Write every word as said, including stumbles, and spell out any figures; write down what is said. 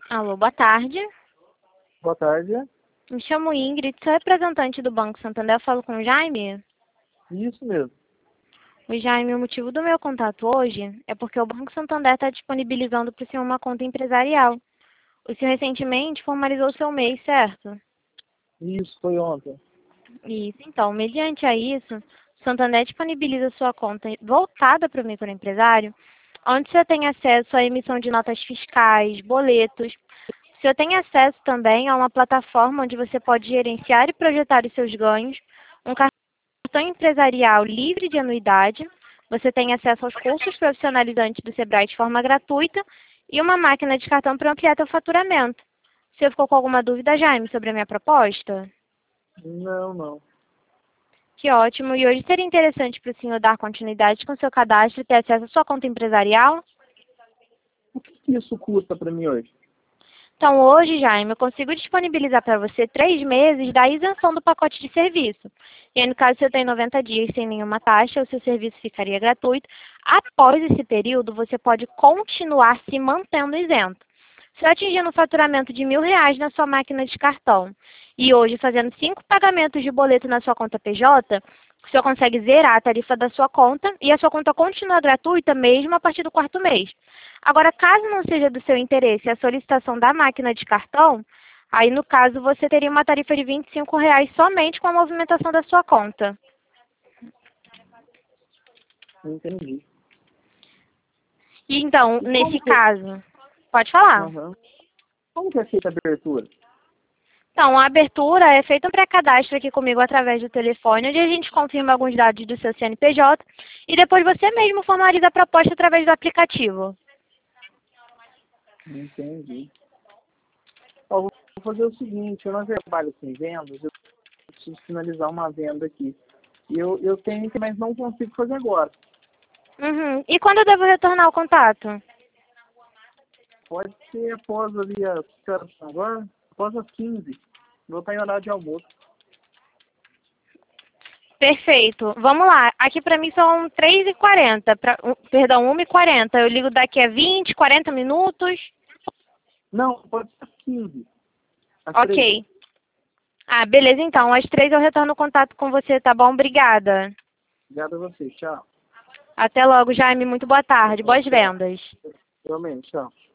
Alô, boa tarde. Boa tarde. Me chamo Ingrid, sou representante do Banco Santander. Eu falo com o Jaime. Isso mesmo. O Jaime, o motivo do meu contato hoje é porque o Banco Santander está disponibilizando para o senhor uma conta empresarial. O senhor recentemente formalizou seu M E I, certo? Isso, foi ontem. Isso. Então, mediante a isso, o Santander disponibiliza sua conta voltada para o microempresário, onde você tem acesso à emissão de notas fiscais, boletos. O senhor tem acesso também a uma plataforma onde você pode gerenciar e projetar os seus ganhos, um cartão empresarial livre de anuidade, você tem acesso aos cursos profissionalizantes do Sebrae de forma gratuita e uma máquina de cartão para ampliar seu faturamento. O senhor ficou com alguma dúvida, Jaime, sobre a minha proposta? Não, não. Que ótimo. E hoje seria interessante para o senhor dar continuidade com seu cadastro e ter acesso à sua conta empresarial? O que que isso custa para mim hoje? Então, hoje, Jaime, eu consigo disponibilizar para você três meses da isenção do pacote de serviço. E aí, no caso, você tem noventa dias sem nenhuma taxa, o seu serviço ficaria gratuito. Após esse período, você pode continuar se mantendo isento. Se atingindo um faturamento de mil reais na sua máquina de cartão e hoje fazendo cinco pagamentos de boleto na sua conta P J, o senhor consegue zerar a tarifa da sua conta e a sua conta continua gratuita mesmo a partir do quarto mês. Agora, caso não seja do seu interesse a solicitação da máquina de cartão, aí no caso você teria uma tarifa de vinte e cinco reais somente com a movimentação da sua conta. Entendi. E então, E nesse como que... caso, pode falar. Aham. Como que é feita a abertura? Então, a abertura é feita um pré-cadastro aqui comigo através do telefone, onde a gente confirma alguns dados do seu C N P J e depois você mesmo formaliza a proposta através do aplicativo. Entendi. Ó, vou fazer o seguinte, eu não trabalho com vendas, eu preciso finalizar uma venda aqui. E eu, eu tenho, mas não consigo fazer agora. Uhum. E quando eu devo retornar o contato? Pode ser após ali as que horas são agora, após as quinze. Vou estar em horário de almoço. Perfeito. Vamos lá. Aqui para mim são três e quarenta. Pra, um, perdão, uma e quarenta. Eu ligo daqui a vinte, quarenta minutos. Não, pode ser às quinze. Às Ok. três. Ah, beleza então. Às três eu retorno o contato com você, tá bom? Obrigada. Obrigado a você. Tchau. Até logo, Jaime. Muito boa tarde. Boas vendas. Realmente, tchau.